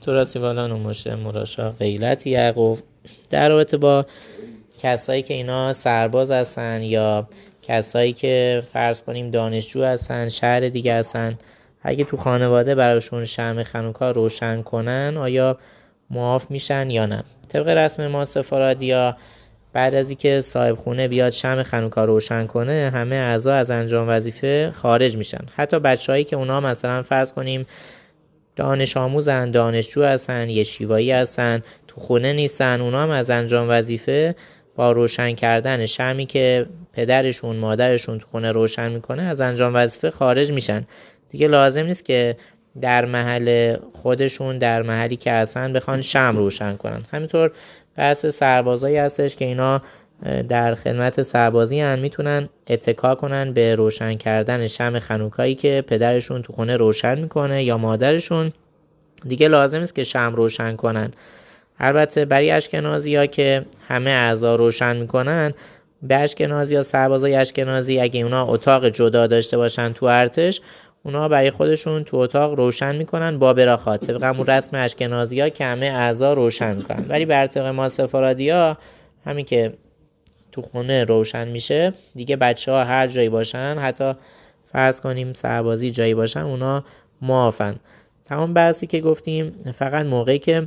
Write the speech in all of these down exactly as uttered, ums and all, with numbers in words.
توراسی بالان و مشه مراشا غیلت یعقوب در رابطه با کسایی که اینا سرباز هستن یا کسایی که فرض کنیم دانشجو هستن، شهر دیگه هستن، اگه تو خانواده براشون شمع خانوکا روشن کنن آیا معاف میشن یا نه؟ طبق رسم ما سفارادیا بعد از اینکه صاحب خونه بیاد شمع خانوکا روشن کنه همه اعضا از انجام وظیفه خارج میشن. حتی بچه‌هایی که اونا مثلا فرض کنیم دانش آموزن، دانشجو هستن، یه شیوایی هستن، تو خونه نیستن، اونا هم از انجام وظیفه با روشن کردن شمعی که پدرشون مادرشون تو خونه روشن میکنه از انجام وظیفه خارج میشن. دیگه لازم نیست که در محل خودشون در محلی که هستن بخوان شمع روشن کنن. همینطور بحث سربازایی هستش که اینا در خدمت سربازی هن، میتونن اتکا کنن به روشن کردن شمع خانوکایی که پدرشون تو خونه روشن میکنه یا مادرشون. دیگه لازم نیست که شمع روشن کنن. البته برای اشکنازی ها که همه اعضا روشن میکنن، به اشکنازی ها سربازای اشکنازی اگه اونا اتاق جدا داشته باشن تو ارتش، اونا برای خودشون تو اتاق روشن میکنن با براخات، طبق همون رسم اشکنازی ها که همه اعضا روشن میکنن. ولی بر طبق ما سفارادی ها همین که تو خونه روشن میشه دیگه بچه ها هر جایی باشن، حتی فرض کنیم سربازی جایی باشن، اونا معافن. تمام بحثی که گفتیم فقط موقعی که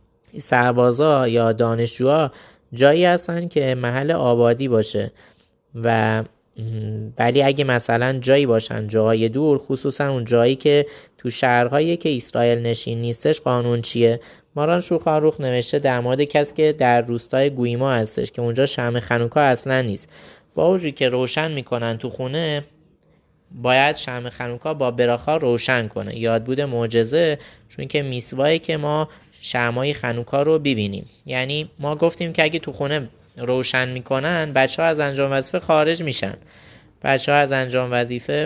سربازا یا دانشجوها جایی هستن که محل آبادی باشه و ولی اگه مثلا جایی باشن جاهای دور، خصوصا اون جایی که تو شهرهایی که اسرائیل نشین نیستش، قانون چیه؟ ماران شولخان نوشته در مورد کسی که در روستای گویما هستش که اونجا شمع خانوکا اصلا نیست، با وجودی که روشن میکنن تو خونه، باید شمع خانوکا با براخا روشن کنه. یاد بوده معجزه، چون که میسوایی که ما شمعای خانوکا رو ببینیم. یعنی ما گفتیم که اگه تو خونه روشن میکنن بچه ها از انجام وظیفه خارج میشن بچه ها از انجام وظیفه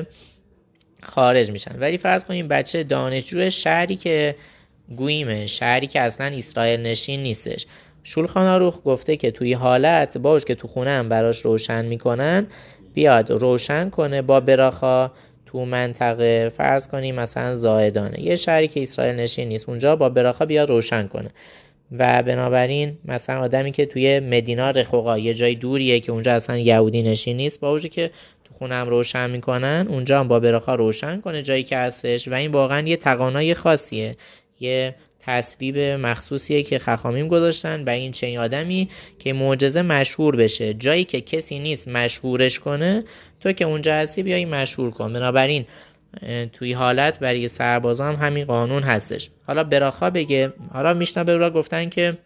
خارج میشن ولی فرض کنیم بچه دانشجو شهری که گویمه، شهری که اصلا اسرائیل نشین نیستش، شولخان آروخ گفته که توی حالت باش که تو خونه هم براش روشن میکنن، بیاد روشن کنه با براخا تو منطقه فرض کنیم مثلا زاهدانه، یه شهری که اسرائیل نشین نیست، اونجا با براخا بیاد روشن کنه. و بنابراین مثلا آدمی که توی مدینا رخوقا یه جای دوریه که اونجا اصلا یهودی نشین نیست، با وجودی که تو خونه هم روشن میکنن، اونجا هم با براخا روشن کنه جایی که هستش. و این واقعا یه تقانای خاصیه، یه تصویب مخصوصیه که خخامیم گذاشتن به این چنین آدمی که معجزه مشهور بشه. جایی که کسی نیست مشهورش کنه، تو که اونجا هستی بیایی مشهور کن. بنابراین توی حالت برای سربازان هم همین قانون هستش. حالا براخا بگه، حالا میشنا برورا گفتن که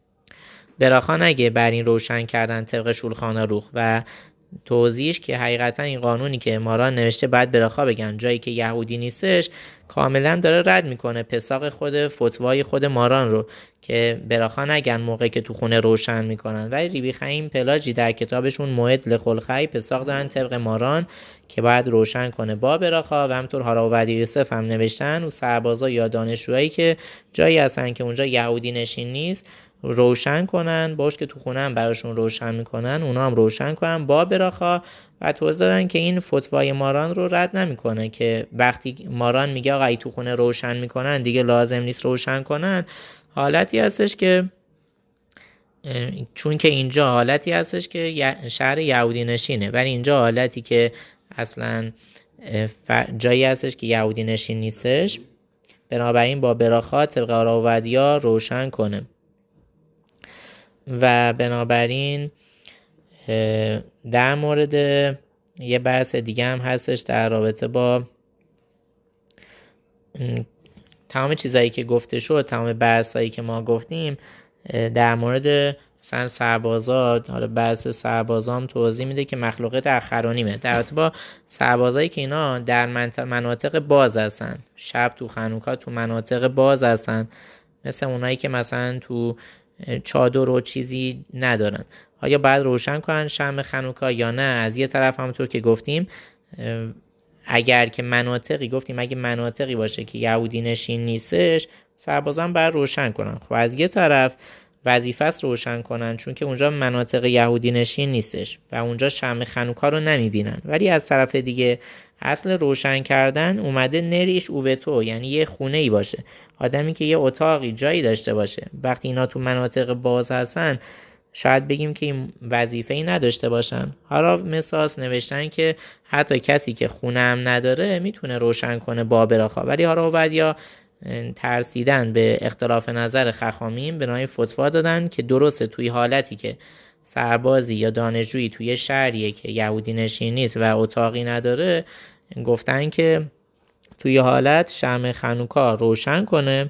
براخا نگه بر این روشن کردن طبق شولخان آروخ و توضیحش که حقیقتا این قانونی که ماران نوشته بعد براخا بگن جایی که یهودی نیستش، کاملا داره رد میکنه پساق خود فتوای خود ماران رو که براخا نگن موقعی که تو خونه روشن میکنن. ولی ریبی خیم پلاجی در کتابشون موعد لخلخی پساق دارن طبق ماران که باید روشن کنه با براخا. و همطور هارا و یوسف هم نوشتن و سربازا یا دانشجوهایی که جایی هستن که اونجا یهودی نشین نیست روشن کنن، باش که تو خونه هم براشون روشن میکنن، اونا هم روشن کنن با براخا. و توضیح دادن که این فتوای ماران رو رد نمیکنه که وقتی ماران میگه آقا ای تو خونه روشن میکنن دیگه لازم نیست روشن کنن، حالتی هستش که چون که اینجا حالتی هستش که شهر یهودی نشینه، ولی اینجا حالتی که اصلا جایی هستش که یهودی نشین نیستش، بنابراین با براخا طبق آراودیا روشن کنه. و بنابراین در مورد یه بحث دیگه هم هستش در رابطه با تمام چیزایی که گفته شد، تمام بحثایی که ما گفتیم در مورد مثلا سربازات. حالا بحث سربازام توضیح میده که مخلوقات اخرانیمه در رابطه با سربازایی که اینا در مناطق باز هستن، شب تو خانوکا تو مناطق باز هستن، مثل اونایی که مثلا تو چادر و چیزی ندارن، آیا باید روشن کنن شمع خانوکا یا نه؟ از یه طرف همونطور که گفتیم اگر که مناطقی گفتیم اگه مناطقی باشه که یهودی نشین نیستش، سربازان باید روشن کنن. خب از یه طرف وظیفه است روشن کنن چون که اونجا مناطق یهودی نشین نیستش و اونجا شمع خانوکا رو نمیبینن، ولی از طرف دیگه اصل روشن کردن اومده نریش اووتو، یعنی یه خونه ای باشه، آدمی که یه اتاقی جایی داشته باشه. وقتی اینا تو مناطق باز هستن شاید بگیم که این وظیفه‌ای نداشته باشن. حالا مثال نوشتن که حتی کسی که خونه هم نداره میتونه روشن کنه با براخا، ولی حالا ودیا ترسیدن به اختلاف نظر خخامیم به نوعی فتوا دادن که درسته توی حالتی که سربازی یا دانشجویی توی شهریه که یهودی نشین نیست و اتاقی نداره، گفتن که توی حالت شمع خانوکا روشن کنه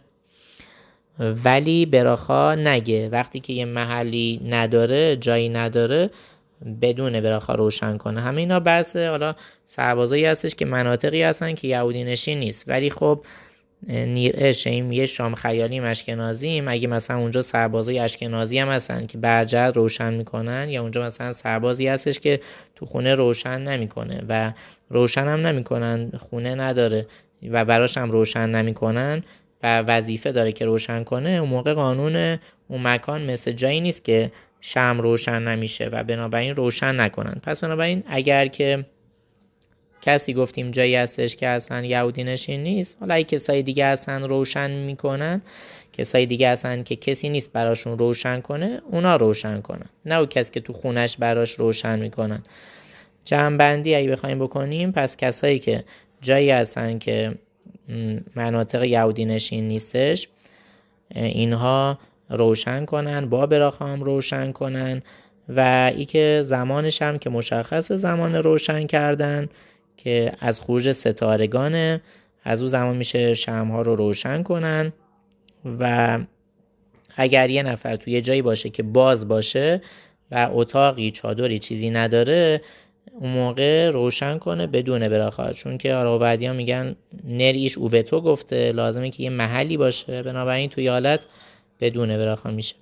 ولی براخا نگه. وقتی که یه محلی نداره، جایی نداره، بدون براخا روشن کنه. همه اینا بحث حالا سربازایی هستش که مناطقی هستن که یهودی نشین نیست، ولی خب نیره شیم یه شام خیالیم اشکنازیم، اگه مثلا اونجا سربازای اشکنازی هم هستن که برجر روشن میکنن، یا اونجا مثلا سربازی هستش که تو خونه روشن نمیکنه و روشن هم نمیکنن، خونه نداره و براش هم روشن نمیکنن و وظیفه داره که روشن کنه، اون موقع قانون اون مکان مثل جایی نیست که شمع روشن نمیشه و بنابراین روشن نکنن. پس بنابراین اگر که کسی گفتیم جایی هستش که اصلا یهودی نشین نیست، حالا اگه کسای دیگه اصلا روشن میکنن، کسای دیگه اصلا که کسی نیست براشون روشن کنه، اونا روشن کنن، نه اون کسی که تو خونش براش روشن میکنن. جمع‌بندی اگه بخوایم بکنیم، پس کسایی که جایی هستن که مناطق یهودی نشین نیستش، اینها روشن کنن، با براخا هم روشن کنن و ای که زمانش هم که مشخص زمان روشن کردن که از خروج ستارگانه، از اون زمان میشه شمع‌ها رو روشن کنن. و اگر یه نفر توی یه جایی باشه که باز باشه و اتاقی چادری چیزی نداره، اون موقع روشن کنه بدون براخا، چون که آراودی ها میگن نریش اووتو گفته لازمه که یه محلی باشه، بنابراین توی حالت بدون براخا میشه.